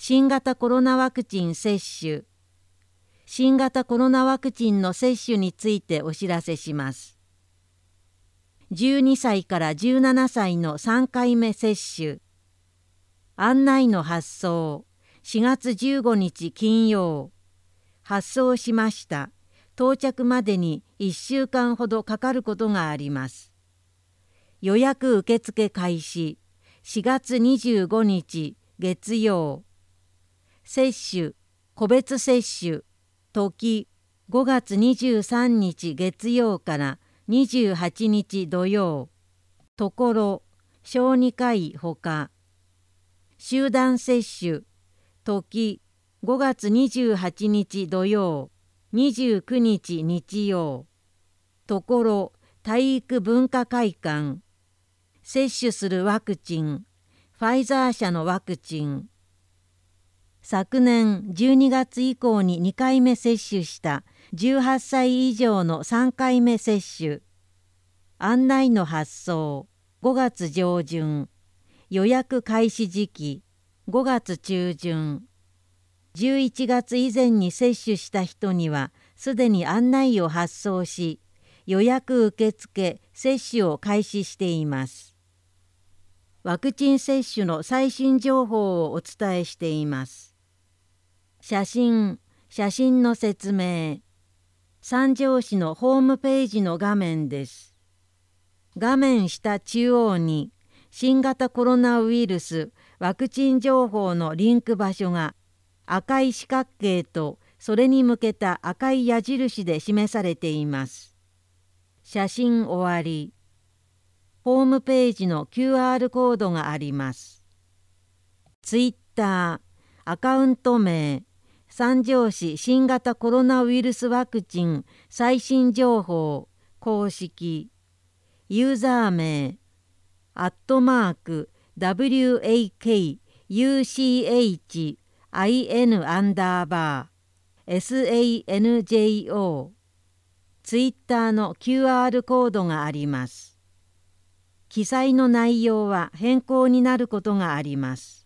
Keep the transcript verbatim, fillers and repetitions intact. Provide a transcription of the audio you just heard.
新型コロナワクチン接種。新型コロナワクチンの接種についてお知らせします。じゅうにさいからじゅうななさいのさんかいめ接種。案内の発送。しがつじゅうごにち金曜。発送しました。到着までにいっしゅうかんほどかかることがあります。予約受付開始。しがつにじゅうごにち月曜。接種、個別接種、時、ごがつにじゅうさんにち月曜からにじゅうはちにち土曜。ところ、小児科医ほか。集団接種、時、ごがつにじゅうはちにち土曜、にじゅうくにち日曜。ところ、体育文化会館。接種するワクチン、ファイザー社のワクチン。昨年じゅうにがつ以降ににかいめ接種したじゅうはっさい以上のさんかいめ接種。案内の発送、ごがつ上旬。予約開始時期、ごがつ中旬。じゅういちがつ以前に接種した人にはすでに案内を発送し、予約受付、接種を開始しています。ワクチン接種の最新情報をお伝えしています。写真、写真の説明。三条市のホームページの画面です。画面下中央に新型コロナウイルスワクチン情報のリンク場所が赤い四角形とそれに向けた赤い矢印で示されています。写真終わり。ホームページの キューアール コードがあります。ツイッター、アカウント名、三条市新型コロナウイルスワクチン最新情報公式。ユーザー名、アットマーク、ダブリューエーケーユーシーエイチアイエヌ アンダーバー、エスエーエヌジェイオー。ツイッターの キューアール コードがあります。記載の内容は変更になることがあります。